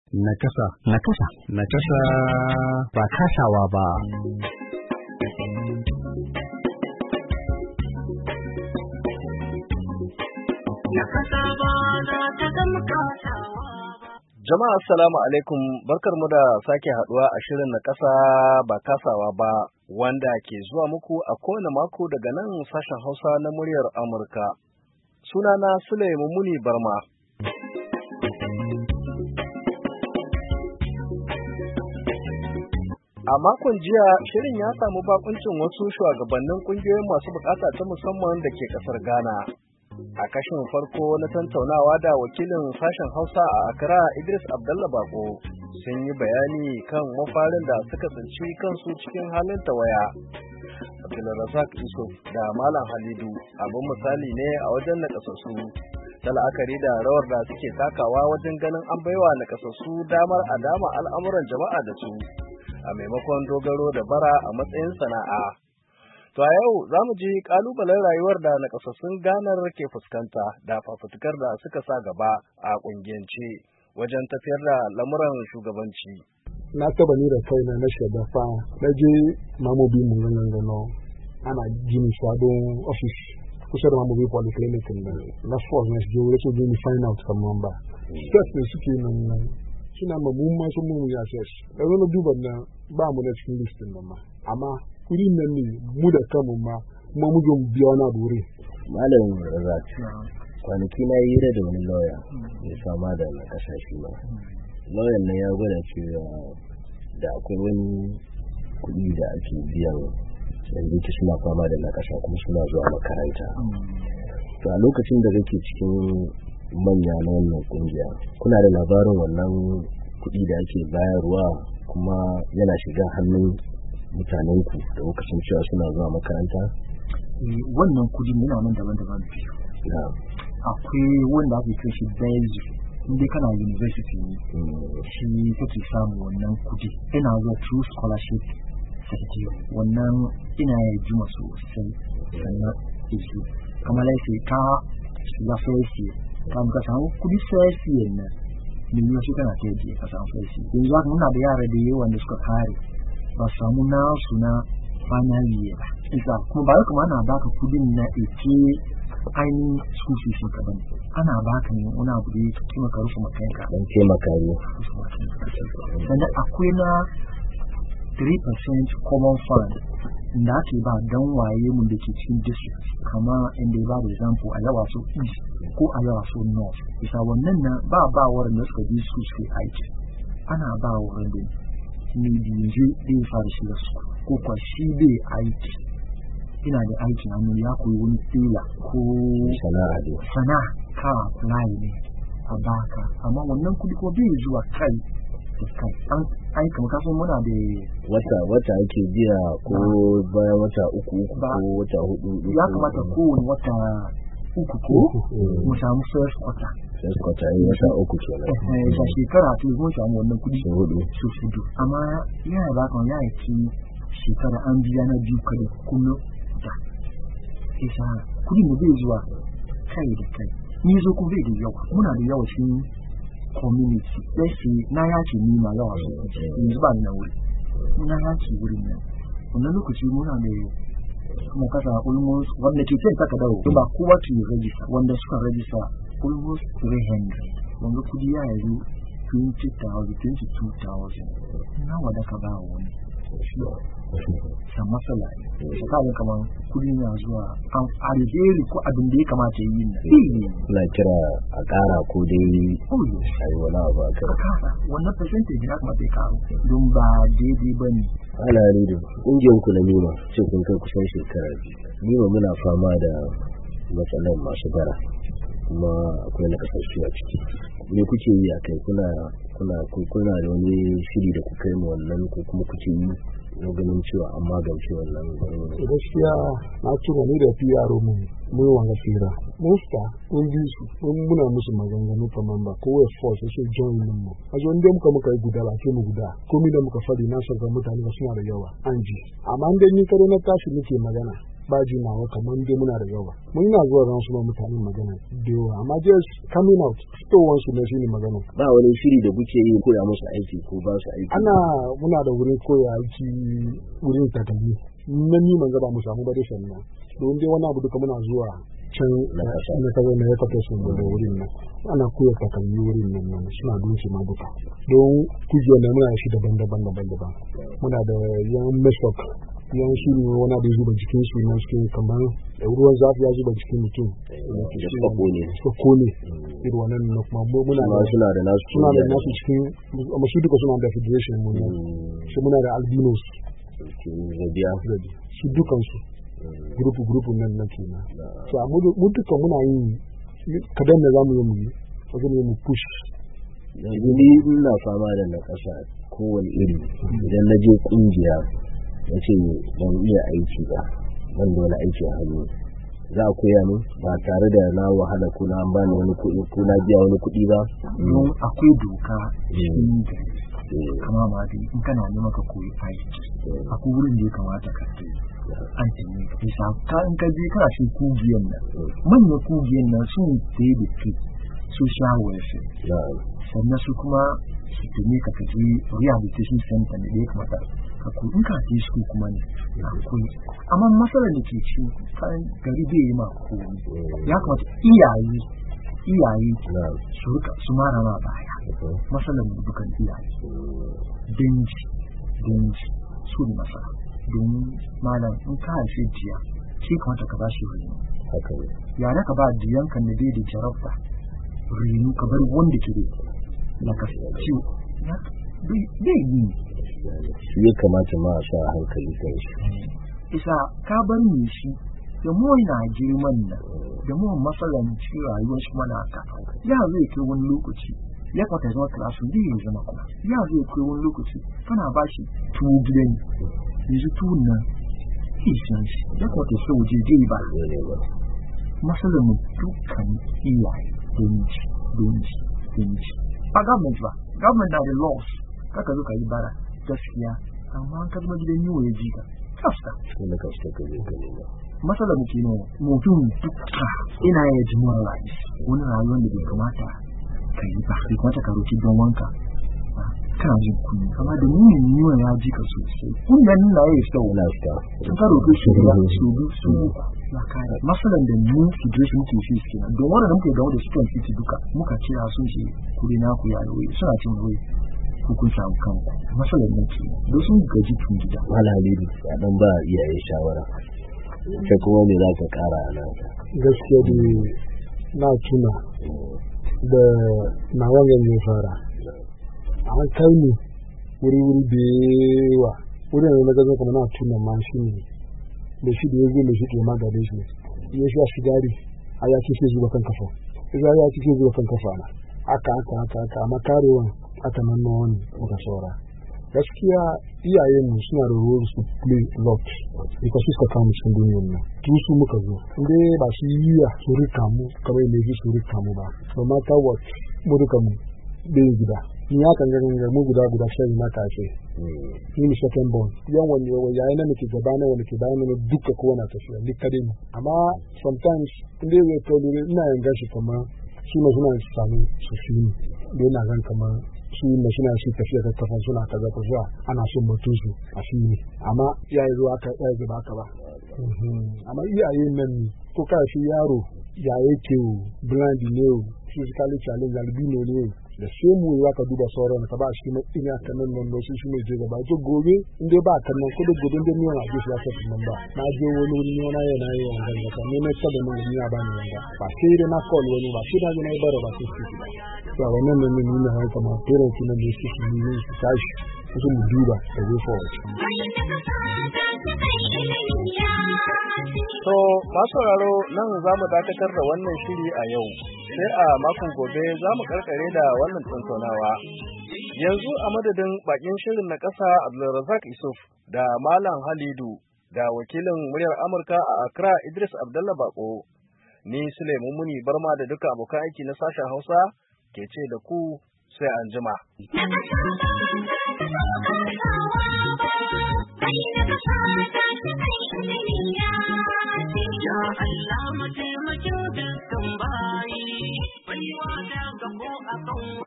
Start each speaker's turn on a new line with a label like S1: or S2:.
S1: Nakasa. Nakasa ba kasawa ba.
S2: Jama'a assalamu alaikum, barkarmu da sake haduwa a shirin na kasa ba kasawa ba wanda ke zuwa muku a kowane mako daga nan sashen Hausa na muryar Amurka. Sunana Sule Mumuni Barma. A makon jiya shirin ya samu bakuncin wasu shugabannin kungiyoyin masu bukata ta musamman da ke kasar Ghana. A kashin farko na tantaunawa da wakilin sashen Hausa a Accra Idris Abdallah Bako sun yi bayani kan mafarin da suka tsinci kansu cikin halin tawaya. Abdulrazak Yusuf da Malam Halidu abin misali ne a wajen nakasassu ta la'akari da rawar da suke takawa wajen ganin an baiwa nakasassu damar a dama al'amuran jama'a da su a maimakon dogaro da bara a matsayin sana'a. To a yau za mu ji ƙalubalen rayuwar da nakasassun Ganar ke fuskanta da fafutukar da suka sa gaba a ƙungiyance wajen tafiyar da lamuran shugabanci.
S3: Na taba ni da kaina na shaida fa na je mamobi mun gano ana gini sabon office kusa da mamobi polyclinic na force na je wurin su gini find out kaman ba. Steps da suke nan suna mun ma sun mun ya ses. Da wani duba na ba mu na cikin listin nan ma. Amma kurin nan ne mu da kanmu ma kuma mu gon biya na dore.
S4: Malam Razak kwanaki na yi da wani lawyer ya fama da kasashe ba. Lawyer nan ya gwada cewa da akwai wani kuɗi da ake biyan yanzu ki suna fama da nakasa kuma suna zuwa makaranta. To a lokacin da kake cikin manya na wannan kungiya kuna da labarin wannan kuɗi da ake bayarwa kuma yana shiga hannun mutanenku da lokacin cewa suna zuwa makaranta?
S5: Wannan kuɗi yana nan daban-daban biyu. Akwai wanda ake kai shi Belgium inda kana university shi kake samu wannan kuɗi ina zuwa true scholarship certificate wannan ina ya juma sosai sannan isu kamar laifin ka shiga farsi ka samu kuɗi farsi yana ne yi wasu kana ta yi ka samu farsi yanzu haka muna da yara da yawa da suka kare ba samu na suna finally ba isa kuma ba kuma ana baka kudin na ake ainihin school fees ka bane ana baka ne wani abu da yake kuma ka rufe makanka
S4: dan taimaka ne
S5: sannan akwai na 3% common fund da ake ba dan waye mun da ke cikin district kama inda ba da example a yawa so east ko a yawa so north isa wannan na ba wurin da suka bi su su aiki ana ba wurin da ne dinje zai fara shiga su ko kwa shi bai aiki ina da aikin hannu ya koyi wani tela ko sana'a ka apply ne a baka amma wannan kudi ko bai zuwa kai an aika maka sun muna da
S4: wata ake biya ko bayan wata uku ko wata hudu
S5: ya kamata kowane wata uku ko mu samu first quarter
S4: yi wata uku kenan
S5: a shekara ta mun samu wannan kudi su hudu amma ya ba kan ya yi shekara an biya na biyu kada kuma da isa kudi ne bai zuwa kai da kai ni zo ku bai da yawa muna da yawa cikin community sai na yaki ni ma yawa su yanzu ba na wuri na yaki wurin nan wannan lokaci muna da kuma kasa almost wanda ke cin saka dawo ba kowa ke register wanda suka register almost 300 wanda kudi ya yi 22,000 nawa da ka ba wani san matsala ne tsakanin kamar kudi na zuwa an alheri ko abin da ya kamata yi
S4: na kira a kara ko dai ayi wani abu a
S5: kara wannan percentage ya kamata ya karu don ba daidai ba ne
S4: ana rido ƙungiyar ku na nima ce kun kai kusan shekara nima muna fama da matsalan masu bara kuma akwai na kasashe a ciki me kuke yi a kai kuna da wani shiri da kuka yi ma wannan ko kuma kuke yi na ganin cewa an magance wannan
S3: gaskiya na tura ni da PRO mun wanga fira musta mun bi su mun muna musu maganganu kaman ba ko wai force sai join mu a zo inda muka yi guda ba sai mu guda komai da muka fadi na san ga mutane ba suna da yawa an ji amma dan ni kare na tashi nake magana ba jimawa kamar dai muna da yawa mun na zuwa ran su mutane magana da yawa amma just coming out fitowar su ne shine magana
S4: ba wani shiri da kuke yi koya musu aiki ko ba su aiki
S3: muna da wurin koya aiki wurin takalmi nan ni man gaba mu samu ba dai sannan don dai wani abu duka muna zuwa can na kawai na ya fata sun da wurin nan ana koya takalmi wurin nan suna dunci ma duka don kujiyar da muna shi daban-daban muna da yan mesok yan shi ne wani abu zuba jikin shi na cikin kamar ruwan zafi ya zuba jikin mutum sako ne irin wannan na kuma muna da nasu cikin amma su duka suna da federation mu ne shi muna da albinos su dukansu grupu nan na kenan so mu duka muna yin kadan da zamu yi mu yi wajen mu push
S4: yanzu ni ina fama da na kasa kowane iri idan na je kungiya na ce ban iya aiki ba ban da wani aiki a hannu za a koya min ba tare da na wahala ko na bani wani kuɗi ko na biya wani kuɗi ba
S5: don akwai doka kama ma dai in kana neman ka koyi aiki akwai wurin da ya kamata ka kai an tanye ka bisa ka in ka je kana shi kugiyan nan manyan kugiyan nan sun tsaye da ke social welfare sannan su kuma su tanye ka kaje rehabilitation center da ya kamata ka koyi in ka je su kuma ne akwai amma matsalar da ke ci kan gari bai yi ma koyi ya kamata iyaye su mara ma baya matsalar da dukan iyaye danji su ne masara don malam in ka haife jiya shi kamata ka ba shi rini ya na ka ba diyanka na dai da jarabta rini ka bar wanda ke na ka ciwo bai yi
S4: shi ya kamata ma a sa hankali kan shi
S5: isa ka bar ni shi da mu na girman nan da mu matsalar cikin rayuwar shi mana haka ya zai kai wani lokaci ya kwata zama klasu zai zama kuma ya zai kai wani lokaci kana ba shi tuwo gidan yanzu tuwon nan ishan shi ya kwata sai waje zai ba matsalar mu dukkan iyaye danji a government na da laws kaka zo ka yi bara gaskiya amma an ka zama gidan yiwo ya ji ka kasta matsalar mu ke mutum duka ina ya ji mura wani rayuwar da bai kamata ka yi ba bai kamata ka roki don wanka kana jin kunya amma da nuna yiwa ya ji ka sosai kunyan nuna ya yi wala fita sun ka roki su ya su ya kare matsalar da mu federation ke shi kenan don wanda muke da wanda suke fiti duka muka kira sun ce kuri na ku ya yi suna cin wai kun samu kanku matsalar ne ke don sun gaji tun gida
S4: wala halidu ya dan ba iyaye shawara sai kuma me za ka kara a nan
S3: gaskiya da na tuna da na wannan ne fara an kai ni wuri da yawa wurin da na gaza kuma na tuna ma shi ne da shi da ya zo da shi ke magade shi ya sha sigari a ya ce sai zuwa kan kafa idan ya ce sai zuwa kan kafa na aka amma karewa aka nan na wani muka saura gaskiya iyayenmu suna da role to play a lot because suka kama cikin duniyar nan su muka zo inda ba su yi su rika mu kamar yadda su rika mu ba no matter what mu rika mu ɗaya gida ni ya kan ganin mu guda sai na kace ni second born yan wani yayi na nake gaba na wani ke bayan na duka kowa na tafiya ni kadai ne amma sometimes inda zai kawo ina yin gashi kamar su ma suna samu su shi ne da yana gan kamar su ne suna shi tafiya ta kafa suna kaza ko zuwa ana son mutu su a shi ne amma yayi zuwa ka yayi zuba ka ba amma iyaye nan ne ko ka shi yaro ya yake blind ne physically challenged albino ne da sai mu za ka duba sauran ka ba shi mai ina kanan nan da shi mai je gaba to gobe in dai ba kanan ko da gobe da niyan aje shi ya sa nan ba na je wani wuri ne na yana yi wannan da ne mai kada mun ni ba ni wanda ba sai da na call wani ba sai da na yi bara ba sai shi ba wannan nan ne ni na haka ma parents na ne shi ne su tashi su mu duba da way forward
S2: to masauraro nan za mu dakatar da wannan shiri a yau sai a makon gobe za mu karkare da wannan tattaunawa. Yanzu a madadin bakin shirin na ƙasa Abdulrazak Yusuf da Malam Halidu da wakilin muryar Amurka a Accra Idris Abdallah Bako, ni Suleiman Muni Barma da duka abokan aiki na sashen Hausa ke ce da ku sai an jima.
S6: Ya Allah mu taimake dukkan bayi, baiwa daga ko akan